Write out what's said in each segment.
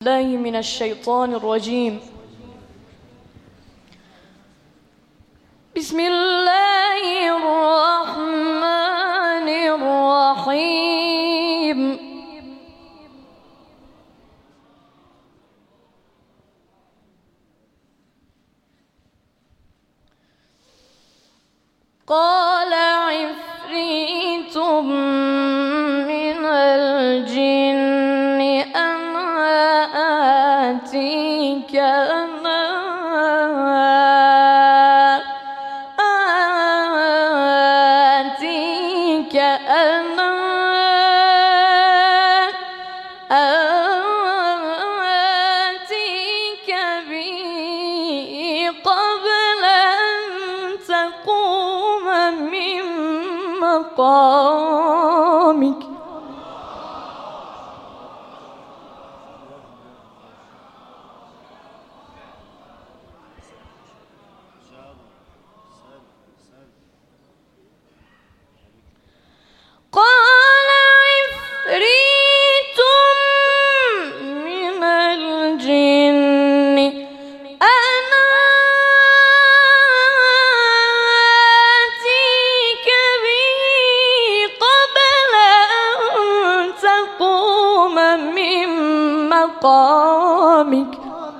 الله من الشيطان الرجيم. بسم الله الرحمن الرحيم. قال عفريت من الجن أنا آتيك به قبل أن تقوم من مقامك. قال عفريت من الجن أنا آتيك به قبل أن تقوم من مقامك.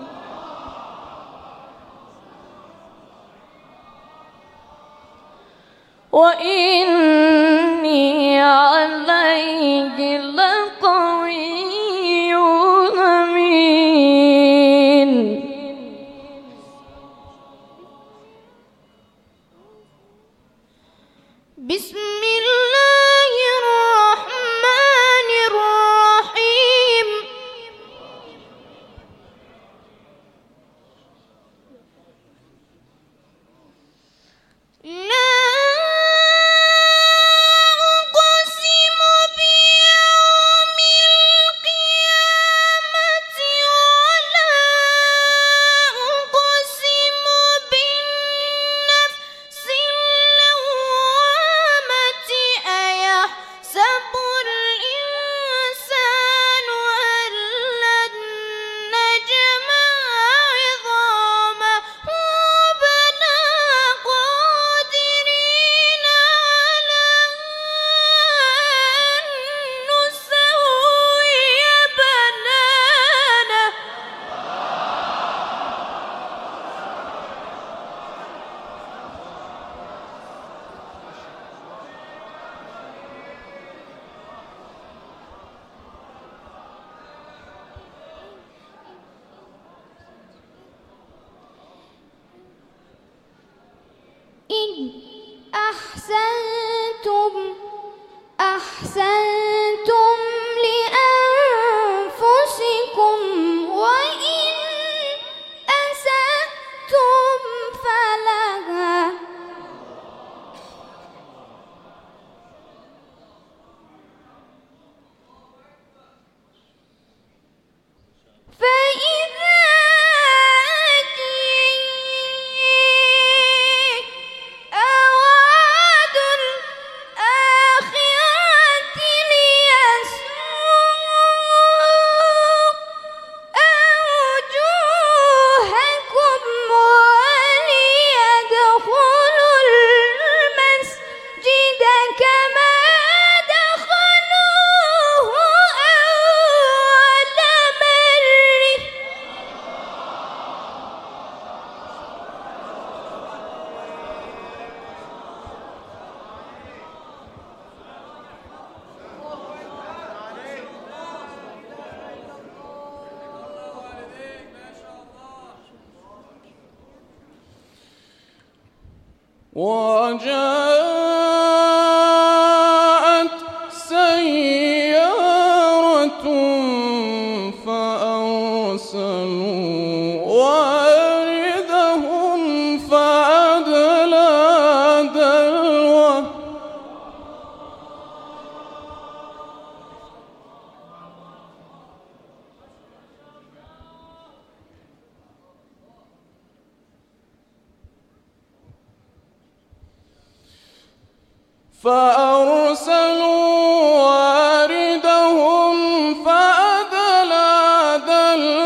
وإني عليه لقوي أمين. بسم الله الرحمن الرحيم. لا إن أحسنتم أحسنتم لأنفسكم وإن أسأتم فلها. وجاءت سيارة فأرسلوا واردهم فأدلى دلوه فأرسلوا واردهم فأدلى دلوه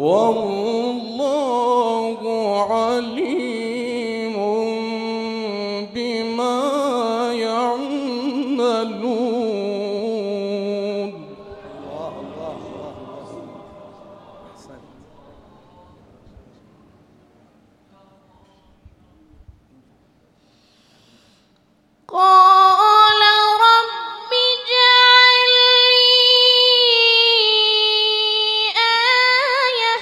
والله عليم بما يعملون. الله الله الله الله. أحسنت. قال رب اجعل لي آية.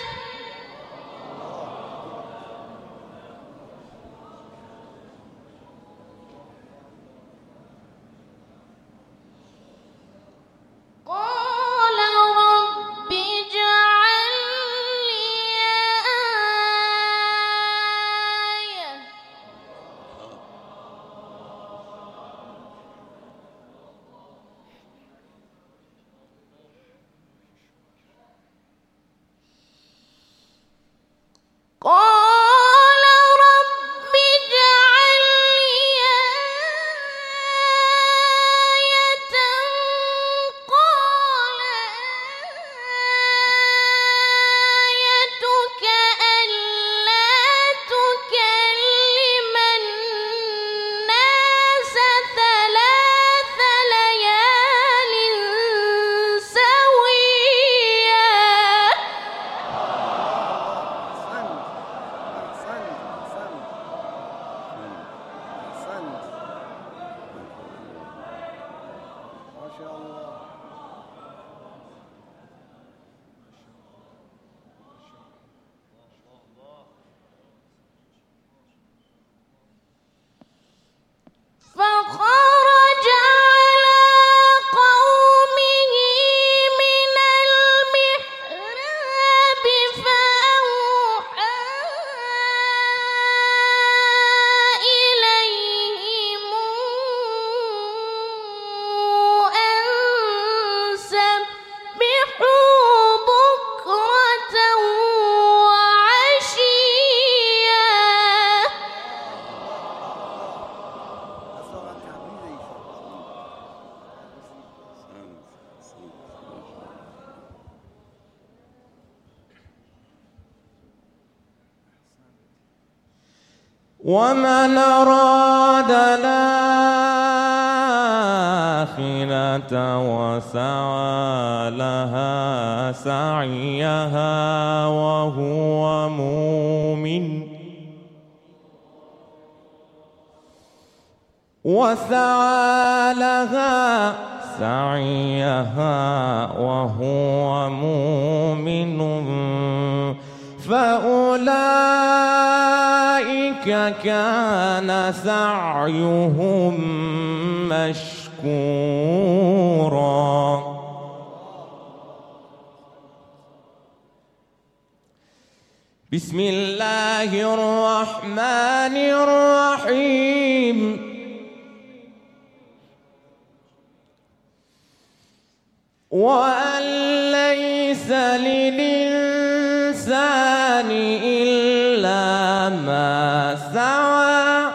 قال رب اجعل لي آية. قال رب اجعل لي آية. قال آيتك ألا تكلم الناس 3 ليال سويا. أحسنت أحسنت أحسنت. ما شاء الله. فخرج على قومه من المحراب فأوحى إليهم أن سبحوا بكرة وعشيا. أصغر تعبيري. ومن أراد الآخرة وسعى لها سعيها وهو مؤمن وسعى لها سعيها وهو مؤمن فأولئك كان سعيهم مشكورا. بسم الله الرحمن الرحيم. وأن ليس للإنسان إلا ما سعى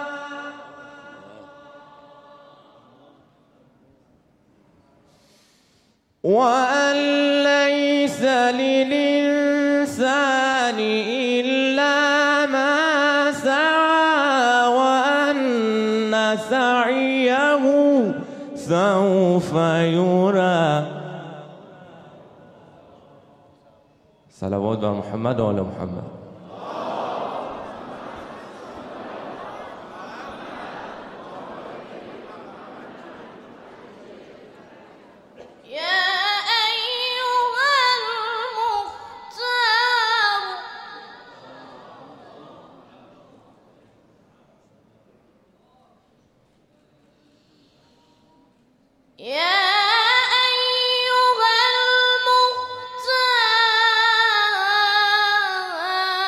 وأن ليس للإنسان إلا ما سعى وأن سعيه سوف يرى. صلوات على محمد وعلى محمد. يا أيها المختار يا أيها المختار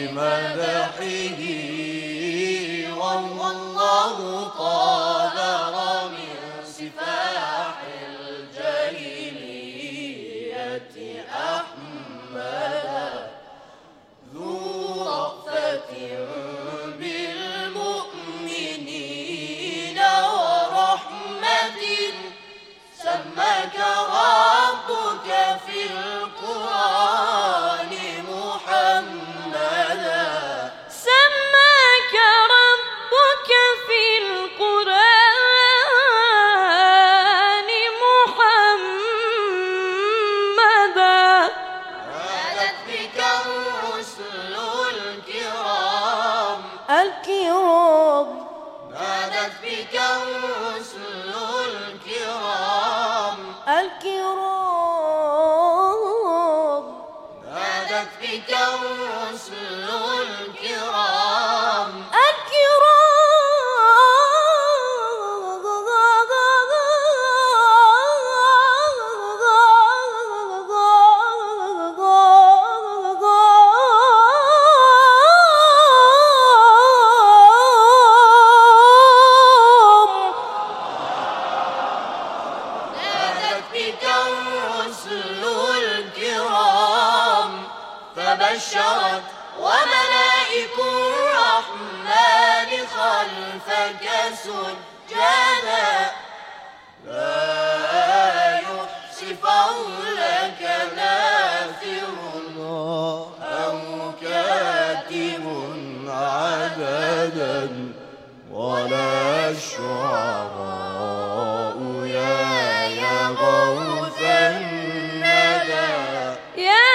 بمدحه والله طالر من سفاح الجاهلية أحمدا ذو رأفة بالمؤمنين ورحمة سماك ربك في القرآن محمدا سماك ربك في القرآن محمدا نادت بك الرسل الكرام نادت بك الرسل الكرام نادت بك الرسل الكرام نادت بك الرسل الكرام فبشرت وملائك الرحمن خلفك سجدا لا يحصي فضلك ناثر أو كاتب عددا ولا الشعراء يا غوث الندى يا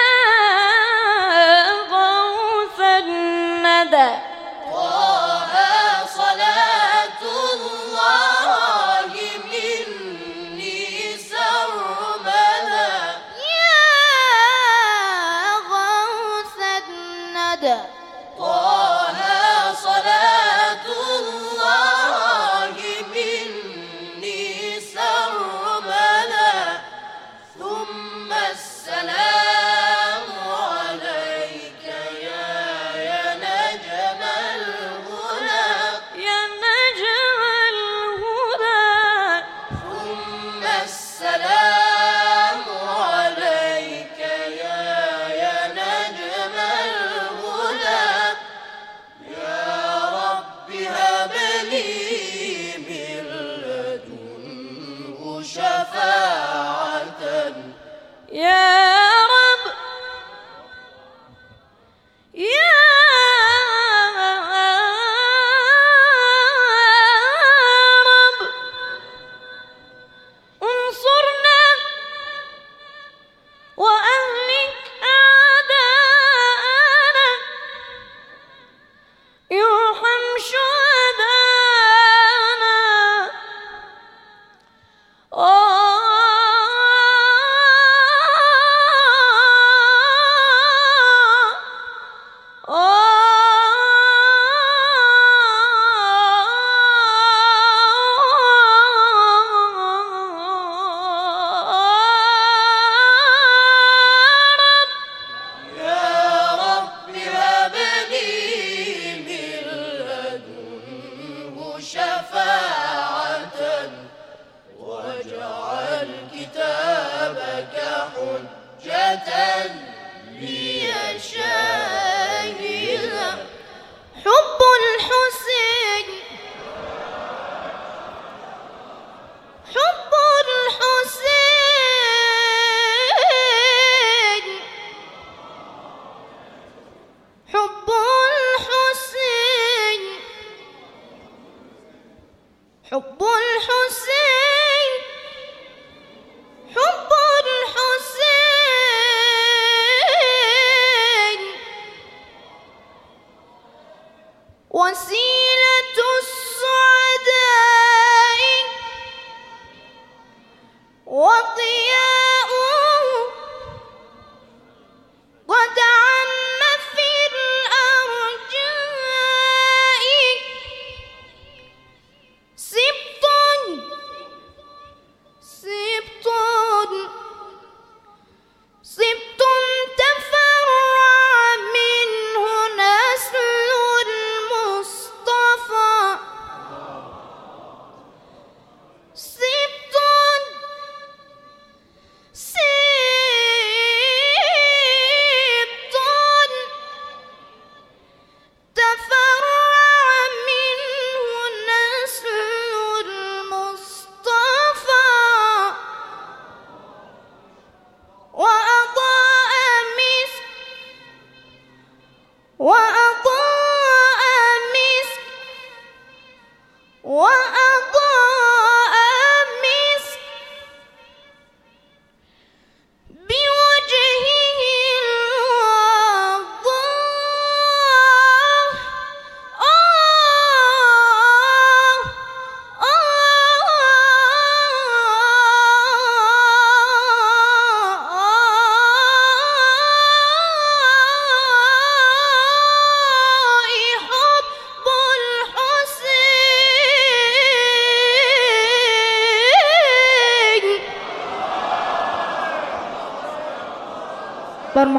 غوث الندى طه صلاة الله مني سرمدا يا غوث الندى طه صلاة الله مني سرمدا ثم السلام عليك يا نجم الهدى يا نجم الهدى ثم السلام عليك يا نجم الهدى يا رب هب لي من لدنه شفاعة يا رب يا رب انصرنا وأهلك أعداءنا يرحم شهدانا يا رب هب لي من لدنه شفاعة واجعل كتابك حجة لي شاهدا حب الحسين حب الحسين حب الحسين حب الحسين حب الحسين وسيلة السعداء وضياء قد عم في الأرجاء سبط سبط سبط تفرع منه ناس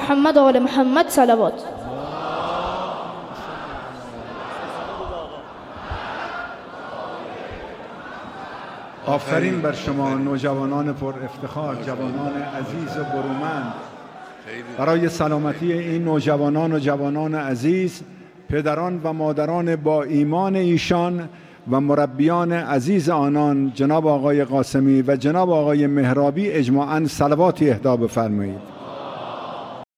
محمد و آل محمد صلوات. آفرین بر شما نوجوانان پر افتخار، جوانان عزیز و برومند. برای سلامتی این نوجوانان و جوانان عزیز، پدران و مادران با ایمان ایشان و مربیان عزیز آنان جناب آقای قاسمی و جناب آقای مهرابی اجماعاً صلواتی اهدا بفرمایید.